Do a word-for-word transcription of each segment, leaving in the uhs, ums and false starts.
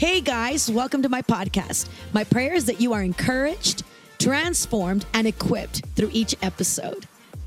Hey guys, welcome to my podcast. My prayer is that you are encouraged, transformed, and equipped through each episode.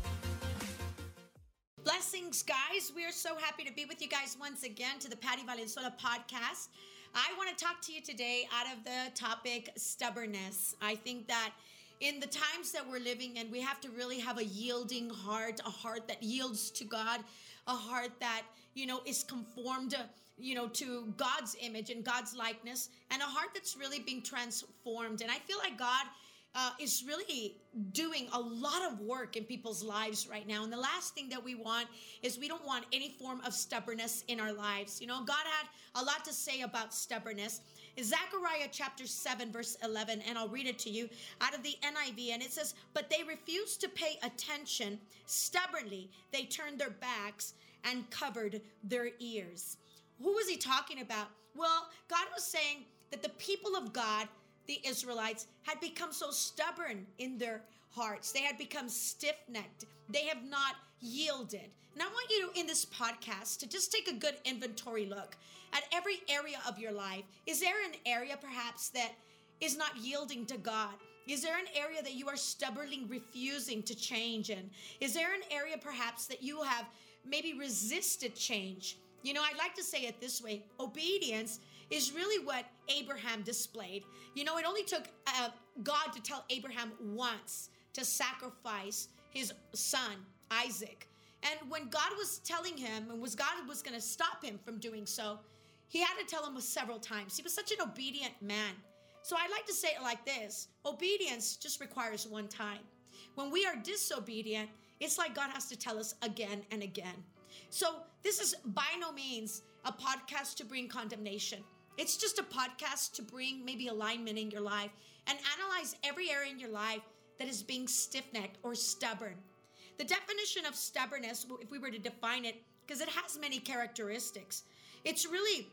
Blessings, guys. We are so happy to be with you guys once again to the Patty Valenzuela podcast. I want to talk to you today out of the topic stubbornness. I think that in the times that we're living in, we have to really have a yielding heart, a heart that yields to God, a heart that, you know, is conformed, you know, to God's image and God's likeness, and a heart that's really being transformed. And I feel like God uh, is really doing a lot of work in people's lives right now. And the last thing that we want is we don't want any form of stubbornness in our lives. You know, God had a lot to say about stubbornness. In Zechariah chapter seven, verse eleven, and I'll read it to you out of the N I V, and it says, "But they refused to pay attention. Stubbornly, they turned their backs and covered their ears." Who was he talking about? Well, God was saying that the people of God, the Israelites, had become so stubborn in their hearts. They had become stiff-necked. They have not yielded. And I want you to, in this podcast, to just take a good inventory look at every area of your life. Is there an area perhaps that is not yielding to God? Is there an area that you are stubbornly refusing to change in? Is there an area perhaps that you have maybe resisted change? You know, I'd like to say it this way. Obedience is really what Abraham displayed. You know, it only took uh, God to tell Abraham once to sacrifice his son, Isaac. And when God was telling him, and was God was going to stop him from doing so, he had to tell him several times. He was such an obedient man. So I'd like to say it like this. Obedience just requires one time. When we are disobedient, it's like God has to tell us again and again. So this is by no means a podcast to bring condemnation. It's just a podcast to bring maybe alignment in your life and analyze every area in your life that is being stiff-necked or stubborn. The definition of stubbornness, if we were to define it, because it has many characteristics, it's really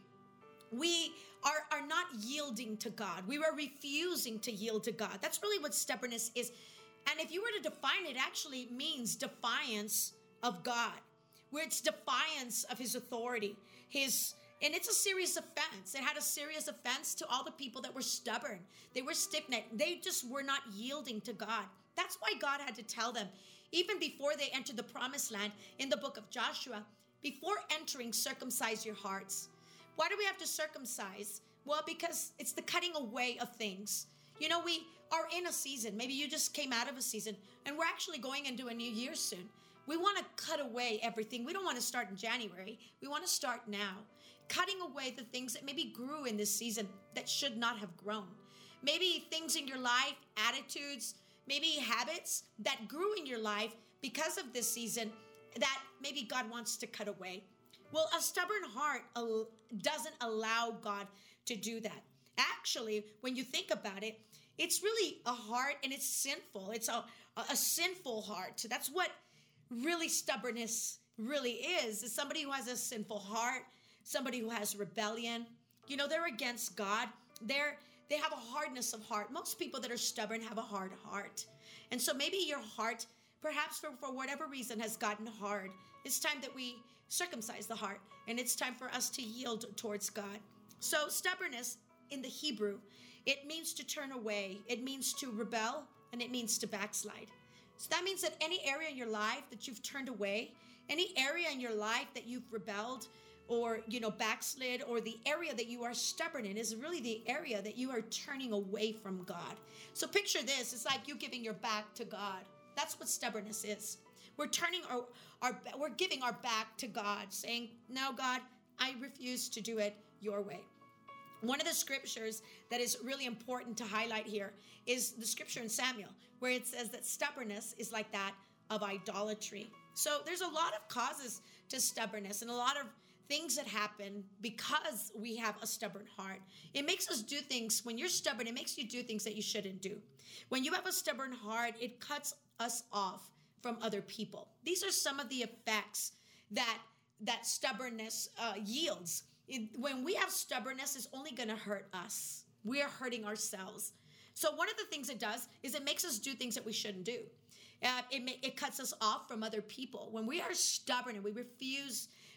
we are, are not yielding to God. We are refusing to yield to God. That's really what stubbornness is. And if you were to define it, it actually means defiance of God, where it's defiance of his authority, his, and it's a serious offense. It had a serious offense to all the people that were stubborn. They were stiff-necked. They just were not yielding to God. That's why God had to tell them, even before they entered the promised land in the book of Joshua, before entering, circumcise your hearts. Why do we have to circumcise? Well, because it's the cutting away of things. You know, we are in a season. Maybe you just came out of a season, and we're actually going into a new year soon. We want to cut away everything. We don't want to start in January. We want to start now. Cutting away the things that maybe grew in this season that should not have grown. Maybe things in your life, attitudes, maybe habits that grew in your life because of this season that maybe God wants to cut away. Well, a stubborn heart doesn't allow God to do that. Actually, when you think about it, it's really a heart, and it's sinful. It's a, a sinful heart. That's what really stubbornness really is, is somebody who has a sinful heart, somebody who has rebellion. You know, they're against God. They're, they have a hardness of heart. Most people that are stubborn have a hard heart. And so maybe your heart, perhaps for, for whatever reason, has gotten hard. It's time that we circumcise the heart, and it's time for us to yield towards God. So stubbornness in the Hebrew, it means to turn away. It means to rebel, and it means to backslide. So that means that any area in your life that you've turned away, any area in your life that you've rebelled or, you know, backslid, or the area that you are stubborn in is really the area that you are turning away from God. So picture this. It's like you giving your back to God. That's what stubbornness is. We're turning our, our, we're giving our back to God, saying, no, God, I refuse to do it your way. One of the scriptures that is really important to highlight here is the scripture in Samuel, where it says that stubbornness is like that of idolatry. So there's a lot of causes to stubbornness and a lot of things that happen because we have a stubborn heart. It makes us do things. When you're stubborn, it makes you do things that you shouldn't do. When you have a stubborn heart, it cuts us off from other people. These are some of the effects that that stubbornness uh, yields. It, when we have stubbornness, it's only going to hurt us. We are hurting ourselves. So one of the things it does is it makes us do things that we shouldn't do. Uh, it, may, it cuts us off from other people. When we are stubborn and we refuse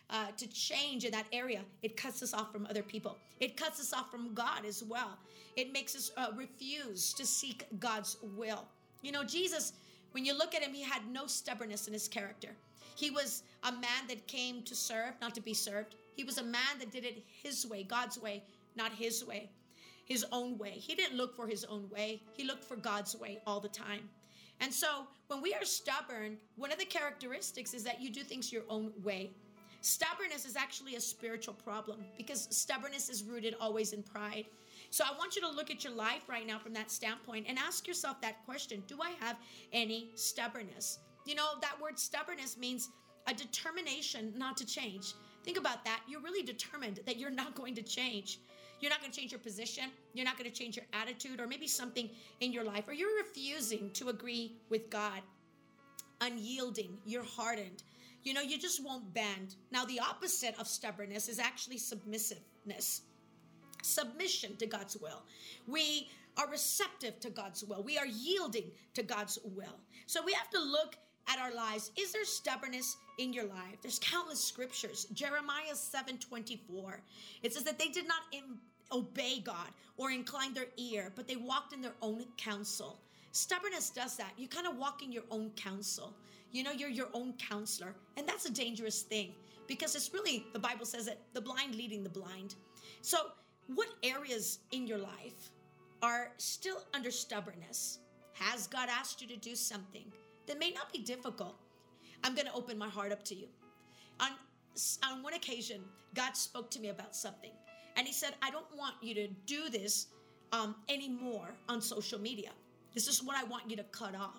uh, to change in that area, it cuts us off from other people. It cuts us off from God as well. It makes us uh, refuse to seek God's will. You know, Jesus, when you look at him, he had no stubbornness in his character. He was a man that came to serve, not to be served. He was a man that did it his way, God's way, not his way, his own way. He didn't look for his own way. He looked for God's way all the time. And so when we are stubborn, one of the characteristics is that you do things your own way. Stubbornness is actually a spiritual problem because stubbornness is rooted always in pride. So I want you to look at your life right now from that standpoint and ask yourself that question. Do I have any stubbornness? You know, that word stubbornness means a determination not to change. Think about that. You're really determined that you're not going to change. You're not going to change your position. You're not going to change your attitude or maybe something in your life, or you're refusing to agree with God. Unyielding, you're hardened. You know, you just won't bend. Now, the opposite of stubbornness is actually submissiveness. Submission to God's will. We are receptive to God's will. We are yielding to God's will. So we have to look at our lives. Is there stubbornness in your life? There's countless scriptures. Jeremiah seven twenty-four. It says that they did not im- obey God or incline their ear, but they walked in their own counsel. Stubbornness does that. You kind of walk in your own counsel. You know, you're your own counselor. And that's a dangerous thing because it's really, the Bible says that the blind leading the blind. So what areas in your life are still under stubbornness? Has God asked you to do something that may not be difficult? I'm going to open my heart up to you. On, on one occasion, God spoke to me about something. And he said, I don't want you to do this um, anymore on social media. This is what I want you to cut off.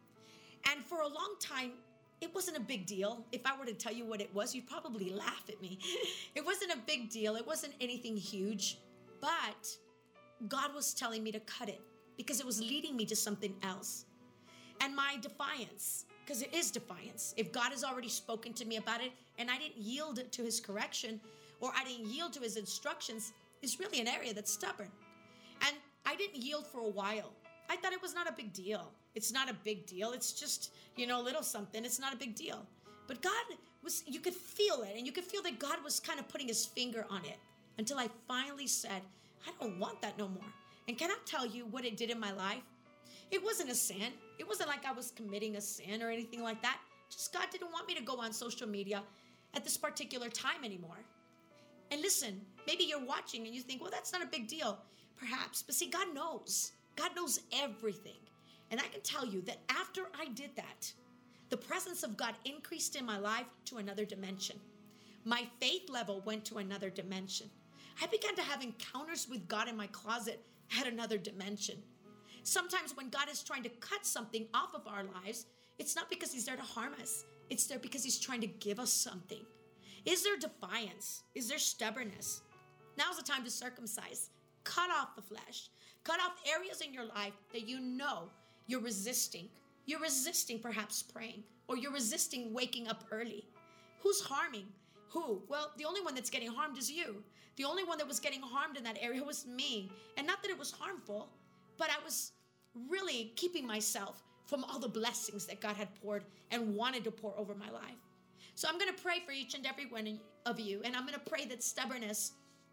And for a long time, it wasn't a big deal. If I were to tell you what it was, you'd probably laugh at me. It wasn't a big deal. It wasn't anything huge. But God was telling me to cut it because it was leading me to something else. And my defiance, because it is defiance. If God has already spoken to me about it and I didn't yield to his correction or I didn't yield to his instructions, is really an area that's stubborn. And I didn't yield for a while. I thought it was not a big deal. It's not a big deal. It's just, you know, a little something. It's not a big deal. But God was, you could feel it. And you could feel that God was kind of putting his finger on it until I finally said, I don't want that no more. And can I tell you what it did in my life? It wasn't a sin. It wasn't like I was committing a sin or anything like that. Just God didn't want me to go on social media at this particular time anymore. And listen, maybe you're watching and you think, well, that's not a big deal. Perhaps. But see, God knows. God knows everything. And I can tell you that after I did that, the presence of God increased in my life to another dimension. My faith level went to another dimension. I began to have encounters with God in my closet at another dimension. Sometimes when God is trying to cut something off of our lives, it's not because he's there to harm us. It's there because he's trying to give us something. Is there defiance? Is there stubbornness? Now's the time to circumcise. Cut off the flesh. Cut off areas in your life that you know you're resisting. You're resisting perhaps praying, or you're resisting waking up early. Who's harming? Who? Well, the only one that's getting harmed is you. The only one that was getting harmed in that area was me. And not that it was harmful, but I was really keeping myself from all the blessings that God had poured and wanted to pour over my life. So I'm going to pray for each and every one of you. And I'm going to pray that stubbornness,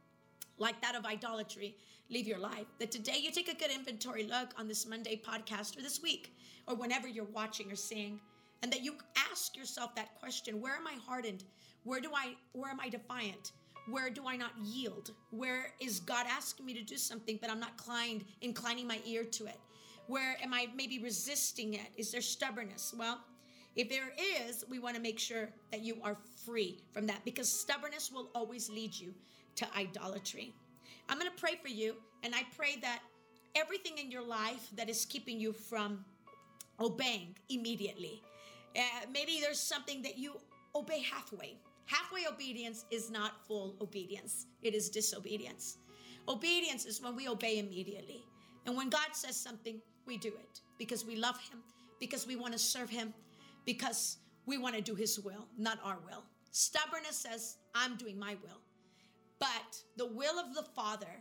like that of idolatry, leave your life. That today you take a good inventory look on this Monday podcast or this week or whenever you're watching or seeing, and that you ask yourself that question: where am I hardened? Where do I, where am I defiant? Where do I not yield? Where is God asking me to do something, but I'm not inclined, inclining my ear to it? Where am I maybe resisting it? Is there stubbornness? Well, if there is, we want to make sure that you are free from that, because stubbornness will always lead you to idolatry. I'm going to pray for you, and I pray that everything in your life that is keeping you from obeying immediately, uh, maybe there's something that you obey halfway. Halfway obedience is not full obedience. It is disobedience. Obedience is when we obey immediately. And when God says something, we do it because we love him, because we want to serve him, because we want to do his will, not our will. Stubbornness says, I'm doing my will. But the will of the Father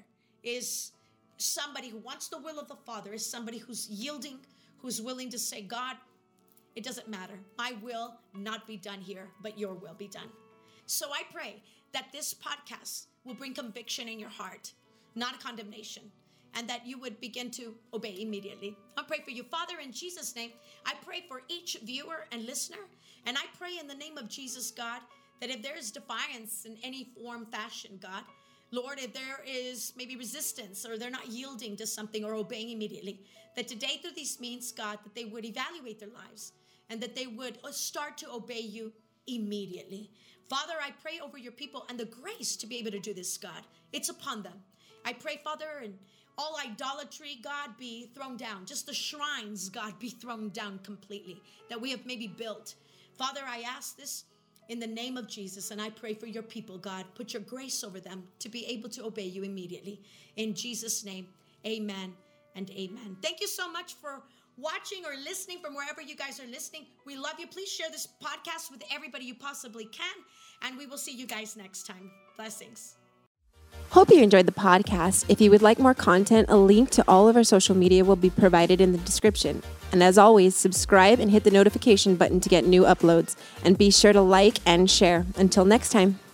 is somebody who wants the will of the Father, is somebody who's yielding, who's willing to say, God, it doesn't matter. My will not be done here, but your will be done. So I pray that this podcast will bring conviction in your heart, not condemnation, and that you would begin to obey immediately. I pray for you, Father, in Jesus' name. I pray for each viewer and listener, and I pray in the name of Jesus, God, that if there is defiance in any form, fashion, God, Lord, if there is maybe resistance or they're not yielding to something or obeying immediately, that today through these means, God, that they would evaluate their lives and that they would start to obey you immediately. Father, I pray over your people and the grace to be able to do this, God. It's upon them. I pray, Father, and all idolatry, God, be thrown down. Just the shrines, God, be thrown down completely that we have maybe built. Father, I ask this in the name of Jesus, and I pray for your people, God. Put your grace over them to be able to obey you immediately. In Jesus' name, amen and amen. Thank you so much for watching or listening from wherever you guys are listening. We love you. Please share this podcast with everybody you possibly can, and we will see you guys next time. Blessings. Hope you enjoyed the podcast. If you would like more content, a link to all of our social media will be provided in the description. And as always, subscribe and hit the notification button to get new uploads. And be sure to like and share. Until next time.